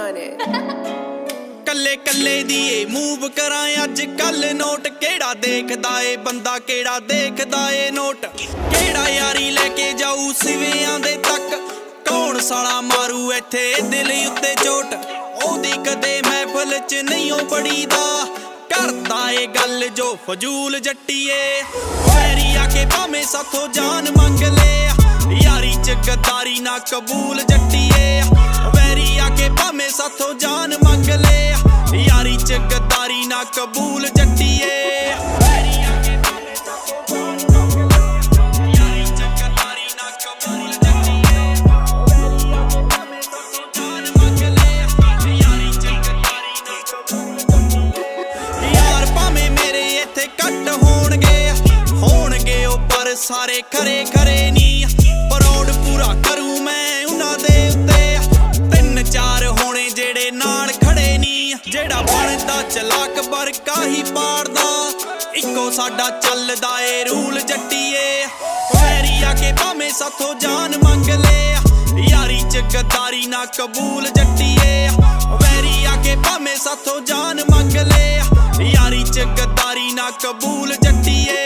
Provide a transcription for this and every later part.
on it. ਕੱਲੇ ਕੱਲੇ ਦੀ A move ਕਰਾਂ ਅੱਜ ਕੱਲ ਨੋਟ ਕਿਹੜਾ ਦੇਖਦਾ ਏ ਬੰਦਾ ਕਿਹੜਾ ਦੇਖਦਾ ਏ ਨੋਟ ਕਿਹੜਾ ਯਾਰੀ ਲੈ ਕੇ ਜਾਊ ਸਿਵਿਆਂ ਦੇ ਤੱਕ ਕੌਣ ਸਾਲਾ ਮਾਰੂ ਇੱਥੇ ਦਿਲ ਉੱਤੇ ਚੋਟ ਉਹਦੀ ਕਦੇ ਮਹਿਫਲ ਚ ਨਹੀਂ ਉਹ ਬੜੀਦਾ ਕਰਦਾ ਏ ਗੱਲ ਜੋ ਫਜ਼ੂਲ ਜੱਟੀਏ ਵੈਰੀ ਆ ਕੇ ਭਾਵੇਂ ਸਾਥੋਂ ਜਾਨ ਮੰਗ ਲੈ ਯਾਰੀ ਚ ਗਦਾਰੀ ਨਾ ਕਬੂਲ ਜੱਟੀਏ ਵੈਰੀ ਆ ਕੇ ਭਾਵੇਂ ਸਾਥੋਂ ਜਾਨ ਮੰਗ ਲੈ ਯਾਰੀ ਚ ਗਦਾਰੀ ਨਾ ਕਬੂਲ ਜੱਟੀਏ ਵੈਰੀ ਆ ਕੇ ਭਾਵੇਂ ਸਾਥੋਂ ਜਾਨ ਮੰਗ ਲੈ ਯਾਰੀ ਚ ਗਦਾਰੀ ਨਾ ਕਬੂਲ ਜੱਟੀਏ ਵੈਰੀ ਆ ਕੇ ਭਾਵੇਂ ਸਾਥੋਂ ਜਾਨ ਮੰਗ ਲੈ ਯਾਰੀ ਚ ਗਦਾਰੀ ਨਾ ਕਬੂਲ ਜੱਟੀਏ ਯਾਰ ਭਾਵੇਂ ਮੇਰੇ ਇੱਥੇ ਕੱਟ ਹੋਣਗੇ ਉਹ ਪਰ ਸਾਰੇ ਖਰੇ ਖਰੇ ਨੀ ਪਰੌੜ ਪੂਰਾ ਕਰੂ ਮੈਂ ਉਹਨਾਂ ਦੇ ਉੱਤੇ ਤਿੰਨ ਚਾਰ ਹੋਣੇ ਜਿਹੜੇ ਨਾਲ ਖੜੇ ਨੀ ਜਿਹੜਾ ਬਣਦਾ ਚਲਾਕ ਬਰਕਾ ਹੀ ਪਾੜਦਾ ਇੱਕੋ ਸਾਡਾ ਚੱਲਦਾ ਏ ਰੂਲ ਜੱਟੀਏ ਵੈਰੀ ਆ ਕੇ ਭਾਵੇਂ ਸਾਥੋਂ ਜਾਨ ਮੰਗ ਲੈ ਯਾਰੀ ਚ ਗਦਾਰੀ ਨਾ ਕਬੂਲ ਜੱਟੀਏ ਵੈਰੀ ਆ ਕੇ ਭਾਵੇਂ ਸਾਥੋਂ ਜਾਨ ਮੰਗ ਲੈ ਯਾਰੀ ਚ ਗਦਾਰੀ ਨਾ ਕਬੂਲ ਜੱਟੀਏ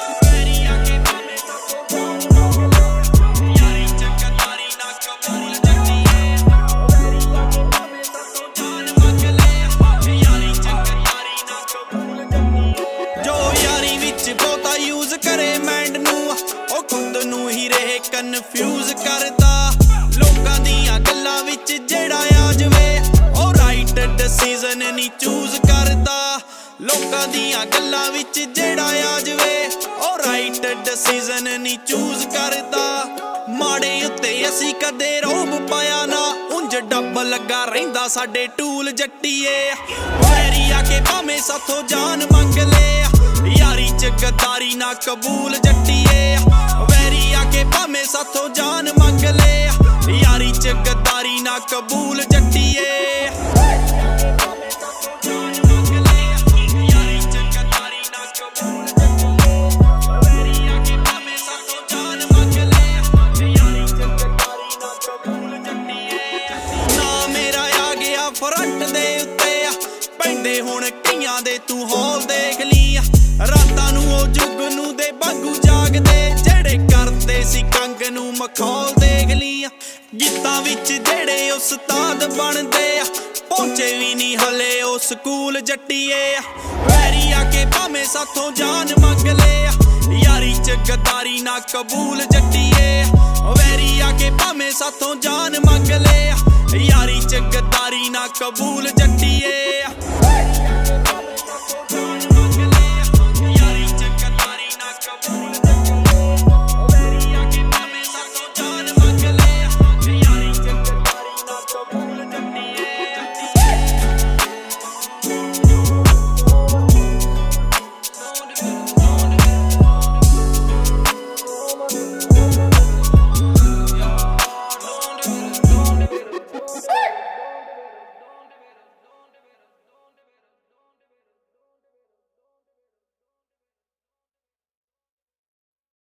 ਬਹੁਤਾ ਯੂਜ਼ ਕਰੇ ਮੈਂਡ ਨੂੰ ਉਹ ਖੁਦ ਨੂੰ ਹੀ ਰਹੇ ਕਨਫਿਊਜ਼ ਕਰਦਾ ਲੋਕਾਂ ਦੀਆਂ ਗੱਲਾਂ ਵਿੱਚ ਜਿਹੜਾ ਆ ਜਵੇ ਉਹ ਰਾਈਟ ਡਿਸੀਜ਼ਨ ਨਹੀਂ ਚੂਜ਼ ਕਰਦਾ ਲੋਕਾਂ ਦੀਆਂ ਗੱਲਾਂ ਵਿੱਚ ਜਿਹੜਾ ਆ ਜਵੇ ਉਹ ਰਾਈਟ ਡਿਸੀਜ਼ਨ ਨਹੀਂ ਚੂਜ਼ ਕਰਦਾ ਮਾੜੇ ਉੱਤੇ ਅਸੀਂ ਕਦੇ ਰੋਬ ਪਾਇਆ ਨਾ ਉਂਝ ਡੱਬ ਲੱਗਾ ਰਹਿੰਦਾ ਸਾਡੇ ਟੂਲ ਜੱਟੀਏ ਵੈਰੀ ਆ ਕੇ ਭਾਵੇਂ ਸਾਥੋਂ ਜਾਨ ਮੰਗ ਲੈ ਯਾਰੀ ਚ ਗਦਾਰੀ ਨਾ ਕਬੂਲ ਜੱਟੀਏ ਵੈਰੀ ਆ ਕੇ ਭਾਵੇਂ ਸਾਥੋਂ ਜਾਨ ਮੰਗ ਲੈ ਯਾਰੀ ਚ ਗਦਾਰੀ ਨਾ ਕਬੂਲ ਜੱਟੀਏ ਨਾ ਮੇਰਾ ਆ ਗਿਆ ਫਰੰਟ ਦੇ ਉੱਤੇ ਪੈਂਦੇ ਹੁਣ ਕਈਆਂ ਦੇ ਤੂੰ ਹੌਲ ਦੇਖ ਲਈ ਰਾਤਾਂ ਨੂੰ ਉਹ ਜੁਗ ਨੂੰ ਦੇ ਵਾਂਗੂ ਜਾਗਦੇ ਜਿਹੜੇ ਕਰਦੇ ਸੀ ਕੰਗ ਨੂੰ ਮਖੌਲ ਦੇਖ ਲਈ ਗੀਤਾਂ ਵਿੱਚ ਜਿਹੜੇ ਉਸਤਾਦ ਬਣਦੇ ਪਹੁੰਚੇ ਵੀ ਨਹੀਂ ਹਲੇ ਉਹ ਸਕੂਲ ਜੱਟੀਏ ਵੈਰੀ ਆ ਕੇ ਭਾਵੇਂ ਸਾਥੋਂ ਜਾਨ ਮੰਗ ਲੈ ਯਾਰੀ ਚ ਗਦਾਰੀ ਨਾ ਕਬੂਲ ਜੱਟੀਏ ਵੈਰੀ ਆ ਕੇ ਭਾਵੇਂ ਸਾਥੋਂ ਜਾਨ ਮੰਗ ਲੈ ਯਾਰੀ ਚ ਗਦਾਰੀ ਨਾ ਕਬੂਲ ਜੱਟੀਏ